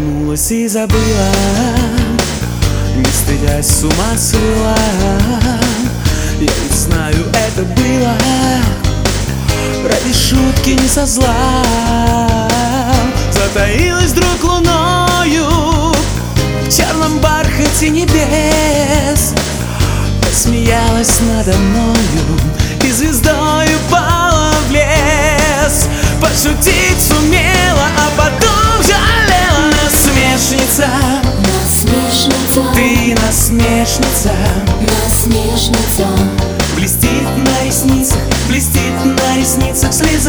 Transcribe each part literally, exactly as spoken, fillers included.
Вернулась и забыла, не стыдясь, с ума свела. Я ведь знаю, это было ради шутки, не со зла. Затаилась вдруг луною в черном бархате небес, посмеялась надо мною и звездою пала в лес. Пошутить сумела, а потом жалела. Насмешница, Насмешница, ты насмешница, насмешница, блестит на ресницах, блестит на ресницах слеза.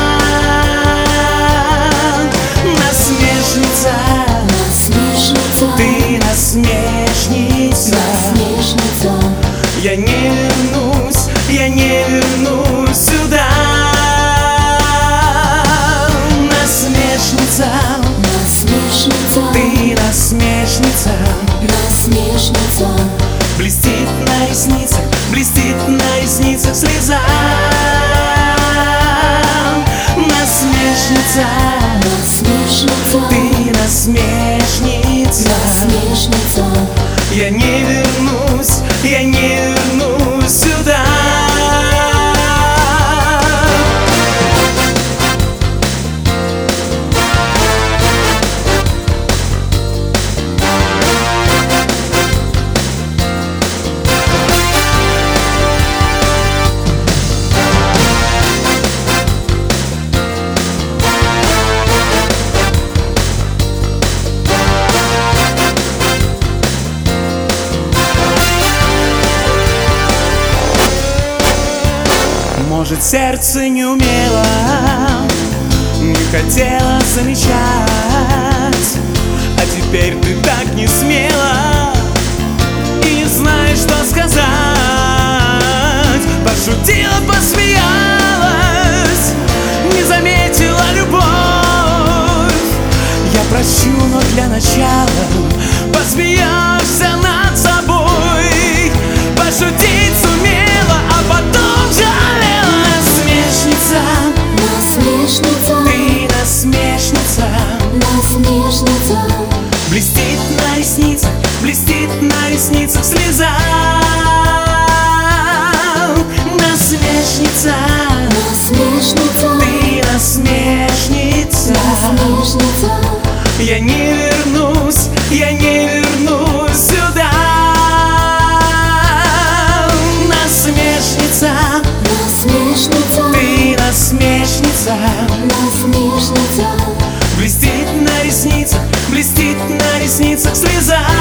Насмешница, насмешница, ты насмешница, насмешница. я не вернусь, я не вернусь сюда. Насмешница, Насмешница, ты насмешница, насмешница, блестит на ресницах, блестит на ресницах слеза. Насмешница, насмешница, ты насмешница, насмешница. я не вернусь, я не вернусь сюда. Может, сердце не умело, не хотела замечать, а теперь ты так не смела и не знаешь, что сказать. Пошутила, посмеялась, не заметила любовь. Я прощу, но для начала посмеешься над собой. Пошутить сумела, а потом жалела. Насмешница, Насмешница, ты насмешница, насмешница, блестит на ресницах, блестит на ресницах слеза. Насмешница, насмешница, ты насмешница, насмешница. я не вернусь, я не вернусь сюда. Насмешница, Насмешница, ты насмешница, насмешница, блестит на ресницах, блестит на ресницах слеза.